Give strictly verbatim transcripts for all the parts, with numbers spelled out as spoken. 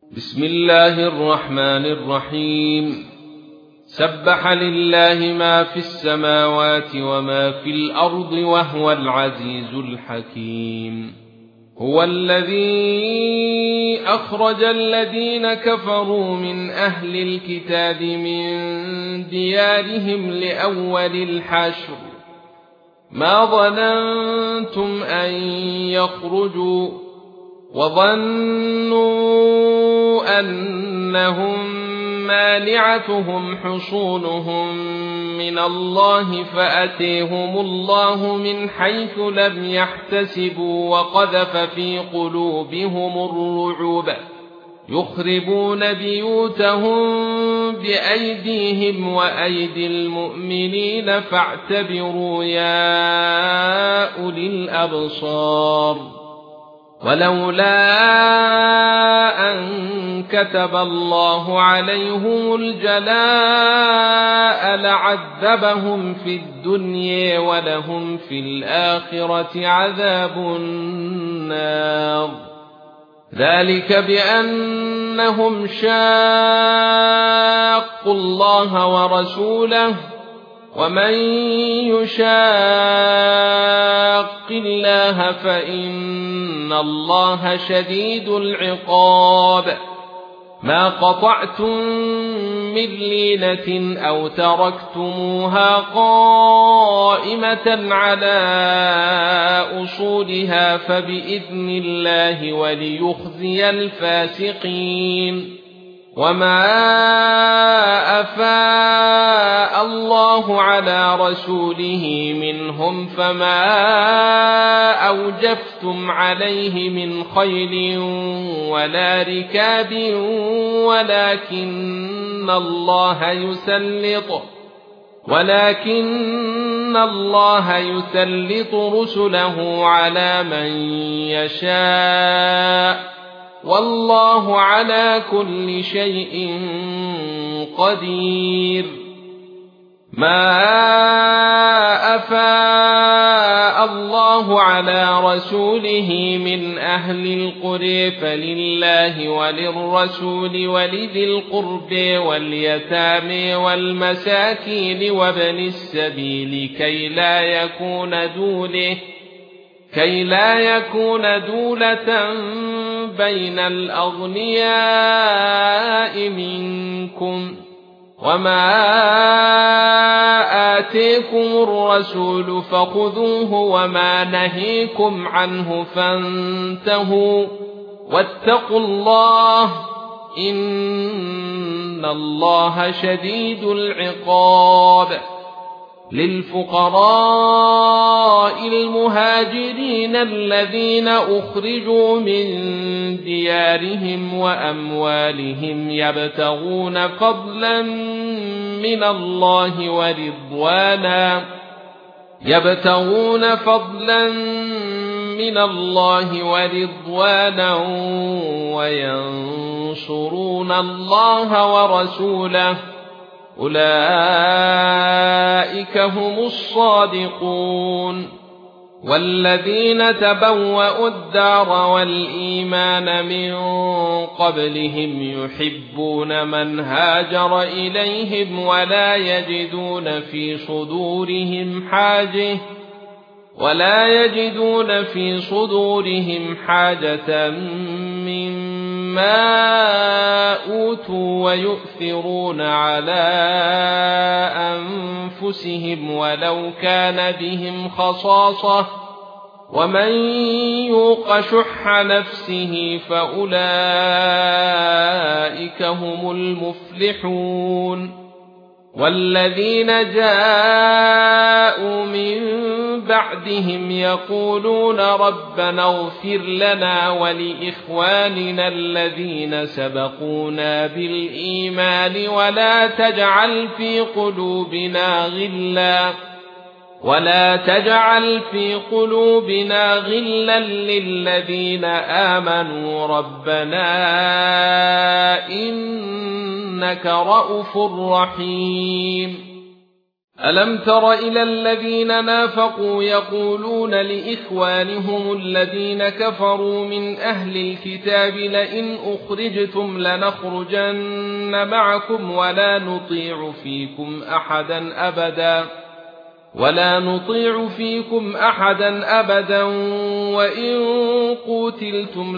بسم الله الرحمن الرحيم. سبح لله ما في السماوات وما في الأرض وهو العزيز الحكيم. هو الذي أخرج الذين كفروا من أهل الكتاب من ديارهم لأول الحشر ما ظننتم أن يخرجوا وظنوا أنهم مانعتهم حصونهم من الله فأتيهم الله من حيث لم يحتسبوا وقذف في قلوبهم الرعب يخربون بيوتهم بأيديهم وأيدي المؤمنين فاعتبروا يا أولي الأبصار. ولولا أن كتب الله عليهم الجلاء لعذبهم في الدنيا ولهم في الآخرة عذاب النار. ذلك بأنهم شاقوا الله ورسوله ومن يشاق الله فإن الله شديد العقاب. ما قطعتم من لينة أو تركتموها قائمة على أصولها فبإذن الله وليخزي الفاسقين. وما أفاء الله على رسوله منهم فما أوجفتم عليه من خيل ولا ركاب ولكن الله يسلط ولكن الله يسلط رسله على من يشاء والله على كل شيء قدير. ما أفاء الله على رسوله من أهل القرى فلله وللرسول ولذي القرب واليتامى والمساكين وابن السبيل كي لا يكون دوله كي لا يكون دولة بين الأغنياء منكم. وما آتيكم الرسول فخذوه وما نهيكم عنه فانتهوا واتقوا الله إن الله شديد العقاب. للفقراء المهاجرين الذين أخرجوا من ديارهم وأموالهم يبتغون فضلا من الله ورضوانا يبتغون فضلا من الله ورضوانا وينصرون الله ورسوله أولئك هم الصادقون. والذين تبوأوا الدار والإيمان من قبلهم يحبون من هاجر إليهم ولا يجدون في صدورهم حاجة ولا يجدون في صدورهم حاجة مما أوتوا ويؤثرون على أنفسهم ولو كان بهم خصاصة ومن يوق شح نفسه فأولئك هم المفلحون. والذين جاءوا من بعدهم يقولون ربنا اغفر لنا ولإخواننا الذين سبقونا بالإيمان ولا تجعل في قلوبنا غلا ولا تجعل في قلوبنا غلا للذين آمنوا ربنا إنك رءوف رحيم. ألم تر إلى الذين نافقوا يقولون لإخوانهم الذين كفروا من أهل الكتاب لئن أخرجتم لنخرجن معكم ولا نطيع فيكم أحدا أبدا ولا نطيع فيكم أحدا أبدا وإن قتلتم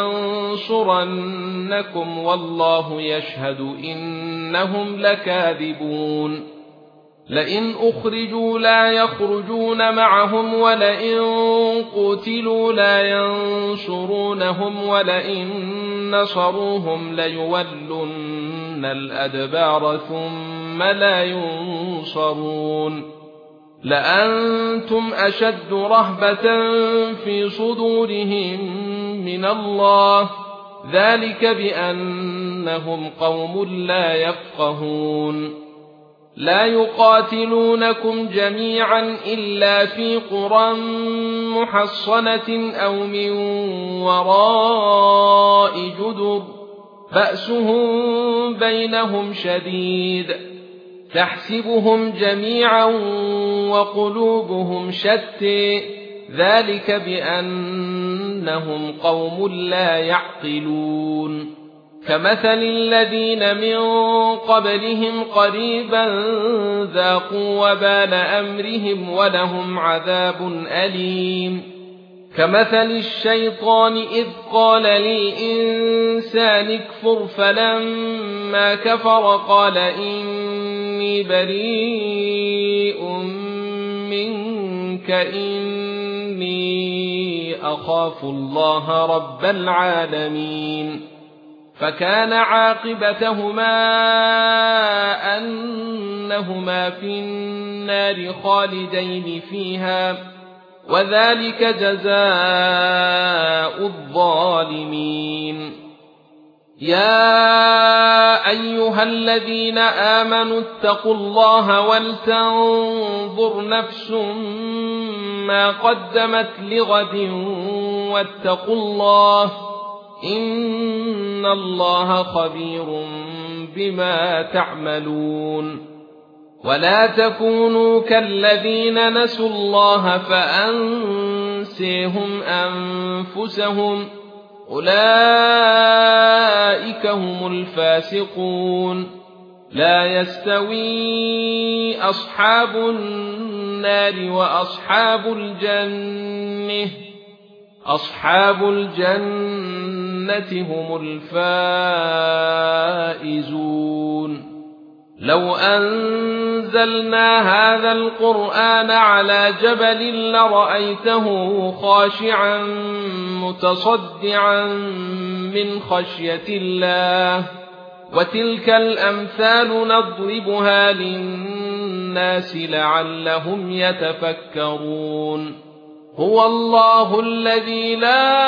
لننصرنكم والله يشهد إنهم لكاذبون لئن أخرجوا لا يخرجون معهم ولئن قتلوا لا ينصرونهم ولئن نصروهم ليولن الأدبار ثم لا ينصرون لأنتم أشد رهبة في صدورهم من الله ذلك بأنهم قوم لا يفقهون لا يقاتلونكم جميعا إلا في قرى محصنة أو من وراء جدر بأسهم بينهم شديد تحسبهم جميعا وقلوبهم شتى ذلك بأنهم قوم لا يعقلون كمثل الذين من قبلهم قريبا ذاقوا وبال أمرهم ولهم عذاب أليم كمثل الشيطان إذ قال للإنسان اكفر فلما كفر قال إني بريء منك إني أخاف الله رب العالمين فكان عاقبتهما أنهما في النار خالدين فيها وذلك جزاء الظالمين يا أيها الذين آمنوا اتقوا الله ولتنظر نفس ما قدمت لغد واتقوا الله إن الله خبير بما تعملون ولا تكونوا كالذين نسوا الله فأنسيهم أنفسهم أولئك هم الفاسقون لا يستوي أصحاب النار وأصحاب الجنة أصحاب الجنة هم الفائزون لو أنزلنا هذا القرآن على جبل لرأيته خاشعا متصدعا من خشية الله وتلك الأمثال نضربها للناس لعلهم يتفكرون هو الله الذي لا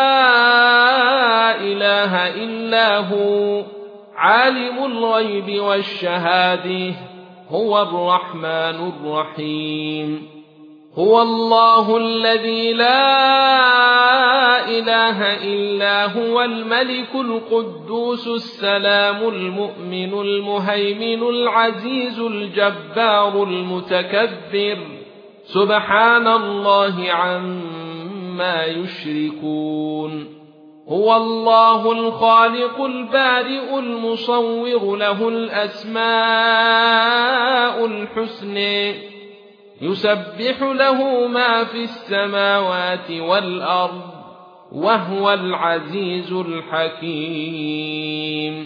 إله إلا هو عالم الغيب والشهادة هو الرحمن الرحيم هو الله الذي لا إله إلا هو الملك القدوس السلام المؤمن المهيمن العزيز الجبار المتكبر سبحان الله عما يشركون هو الله الخالق البارئ المصور له الأسماء الحسنى يسبح له ما في السماوات والأرض وهو العزيز الحكيم